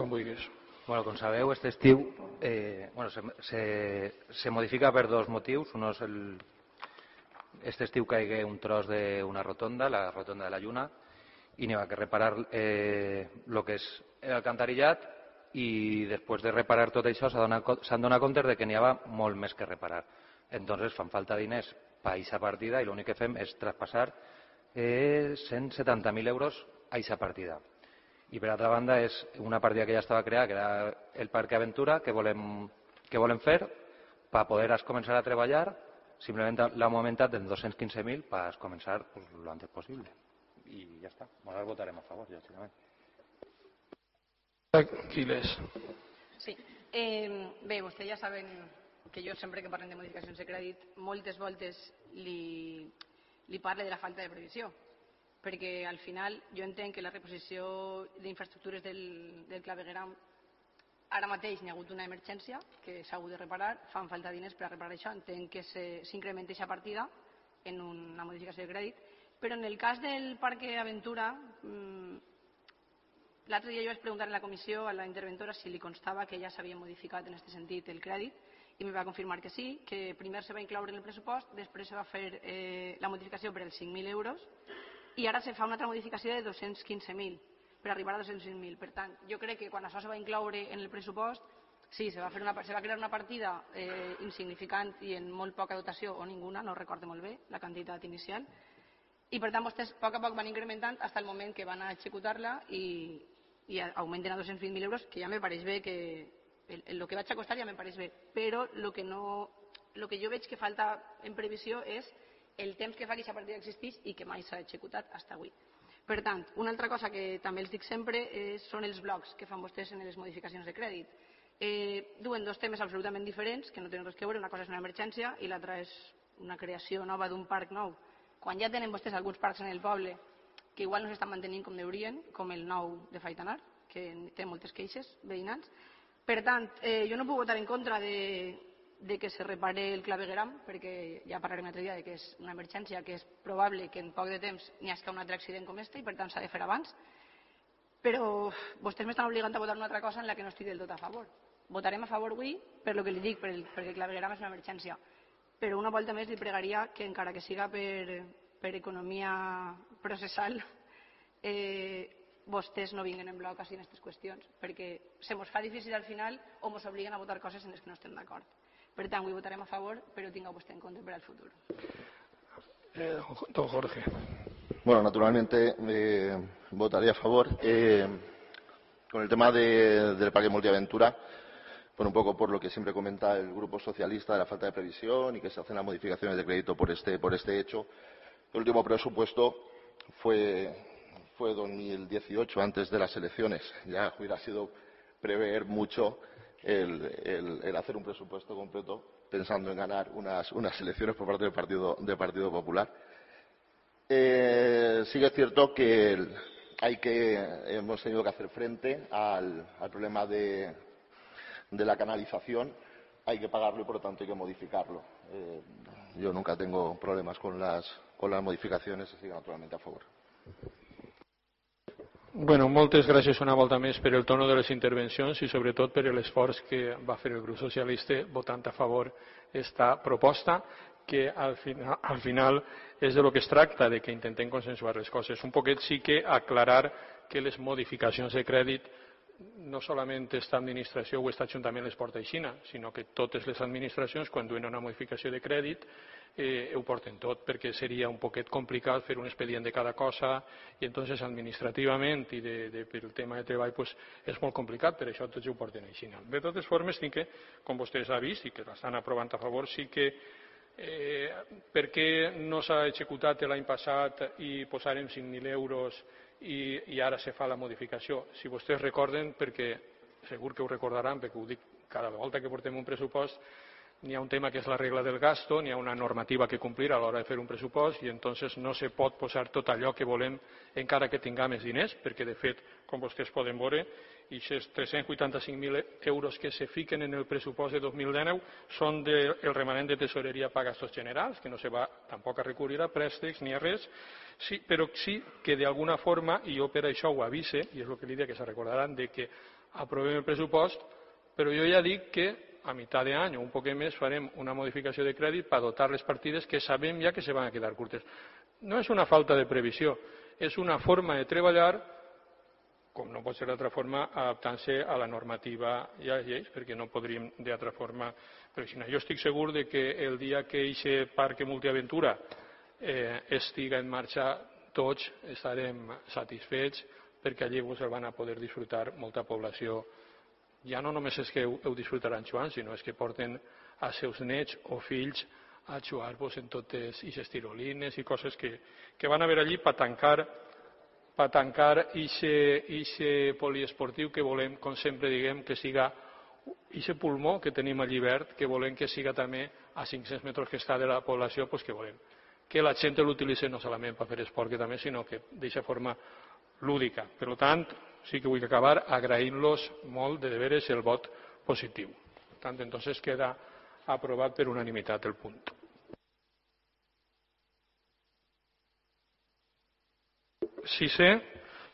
com vulguis. Bueno, com sabeu, aquest estiu se modifica per dos motius. Un és este estiu caigué un tros d'una rotonda, la rotonda de la Lluna, i n'hi ha que reparar el que és l'alcantarillat, i després de reparar tot això s'han donat compte de que n'hi havia molt més que reparar. Entonces fan falta diners per a aquesta partida i l'únic que fem és traspassar 170.000 euros a aquesta partida. I per altra banda és una partida que ja estava creada, que era el Parc Aventura, que volem fer per poder començar a treballar. Simplement l'hem augmentat en 215.000 per començar lo antes possible. I ja està. Nosaltres votarem a favor, lògicament. Quiles. Sí. Bé, vostès ja saben que jo sempre que parlem de modificacions de crèdit moltes voltes li parle de la falta de previsió, perquè al final jo entenc que la reposició d'infraestructures del clavegueram ara mateix n'hi ha hagut una emergència que s'ha hagut de reparar, fan falta diners per a reparar això, entenc que s'incrementa aquesta partida en una modificació de crèdit, però en el cas del Parc Aventura l'altre dia jo vaig preguntar en la comissió a la interventora si li constava que ja s'havia modificat en aquest sentit el crèdit i em va confirmar que sí, que primer se va incloure en el pressupost, després se va fer la modificació per als 5.000 euros i ara se fa una altra modificació de 215.000 per arribar a 220.000. Per tant, jo crec que quan això se va incloure en el pressupost, sí, se va crear una partida insignificant i en molt poca dotació o ninguna, no recordo molt bé la quantitat inicial, i per tant vostès a poc van incrementant fins al moment que van a executar-la i augmenten a 220.000 euros, que ja me pareix bé, que el que vaig a costar ja me pareix bé, però el que jo veig que falta en previsió és el temps que fa que aquesta partida existís i que mai s'ha executat fins avui. Per tant, una altra cosa que també els dic sempre són els blocs que fan vostès en les modificacions de crèdit. Duen dos temes absolutament diferents, que no tenen res a veure, una cosa és una emergència i l'altra és una creació nova d'un parc nou. Quan ja tenen vostès alguns parcs en el poble que igual no s'estan mantenint com deurien, com el nou de Faitanar, que té moltes queixes veïnals. Per tant, jo no puc votar en contra de que se repare el clavegueram, perquè ja parlarem un altre dia que és una emergència, que és probable que en poc de temps n'hi hagi un altre accident com este i per tant s'ha de fer abans. Però vostès m'estan obligant a votar una altra cosa en la que no estic del tot a favor. Votarem a favor avui per el que li dic, perquè el clavegueram és una emergència. Però una volta més li pregaria que encara que siga per economia processal, vostès no vinguin en bloc en aquestes qüestions, perquè se mos fa difícil al final o mos obliguen a votar coses en les que no estem d'acord. Per tant, avui votarem a favor, però tinga vostè en compte per al futur. Don Jorge. Bueno, naturalmente votaré a favor. Con el tema del Parque Multiaventura, bueno, un poco por lo que siempre comenta el Grupo Socialista de la falta de previsión y que se hacen las modificaciones de crédito por este hecho. El último presupuesto fue 2018, antes de las elecciones. Ya hubiera sido prever mucho el hacer un presupuesto completo pensando en ganar unas elecciones por parte del Partido Popular. Sí que es cierto que hemos tenido que hacer frente al problema de la canalización. Hay que pagarlo y por lo tanto hay que modificarlo. Yo nunca tengo problemas con las modificaciones, así que naturalmente a favor. Bueno, moltes gràcies una volta més per el tono de les intervencions i sobretot per l'esforç que va fer el grup socialista votant a favor esta proposta, que al final és de lo que es tracta, de que intentem consensuar les coses. Un poquet sí que aclarar que les modificacions de crèdit no solament esta administració o aquest ajuntament les porta aixina, sinó que totes les administracions, quan duen una modificació de crèdit, ho porten tot, perquè seria un poquet complicat fer un expedient de cada cosa i entonces administrativament i per el tema de treball és molt complicat, per això tots ho porten aixina. De totes formes, sí que, com vostès han vist i que l'estan aprovant a favor, sí que per què no s'ha executat l'any passat i posarem 5.000 euros i ara se fa la modificació? Si vostès recorden, perquè segur que ho recordaran, perquè ho dic cada volta que portem un pressupost, n'hi ha un tema que és la regla del gasto, n'hi ha una normativa que complir a l'hora de fer un pressupost i entonces no se pot posar tot allò que volem encara que tinguem més diners, perquè de fet, com vostès poden veure, aquests 385.000 euros que se fiquen en el pressupost de 2019 són del remanent de tesoreria per gastos generals, que no se va tampoc a recurrir a préstecs ni a res, però sí que d'alguna forma, i jo per això ho avise, i és el que li dic que se recordaran, de que aprovem el pressupost, però jo ja dic que a mitjà d'any o un poc més farem una modificació de crèdit per dotar les partides que sabem ja que se van a quedar curtes. No és una falta de previsió, és una forma de treballar, com no pot ser d'altra forma, adaptant-se a la normativa i a les lleis, perquè no podríem d'altra forma pressionar. Jo estic segur de que el dia que aquest parc multiaventura estiga en marxa tots estarem satisfets perquè allí el van a poder disfrutar molta població. Ja no només és que ho disfrutaran jugant, sinó és que porten als seus nets o fills a jugar en totes aquestes tirolines i coses que van haver allí per tancar aquest poliesportiu que volem, com sempre diguem, que siga aquest pulmó que tenim allí verd, que volem que siga també a 500 metres que està de la població, doncs que volem que la gent l'utilitzi no solament per fer esport, que també, sinó que d'aquesta forma lúdica. Per tant, sí que vull acabar agraint-los molt de veres el vot positiu. Per tant, entonces queda aprovat per unanimitat el punt. Sisè,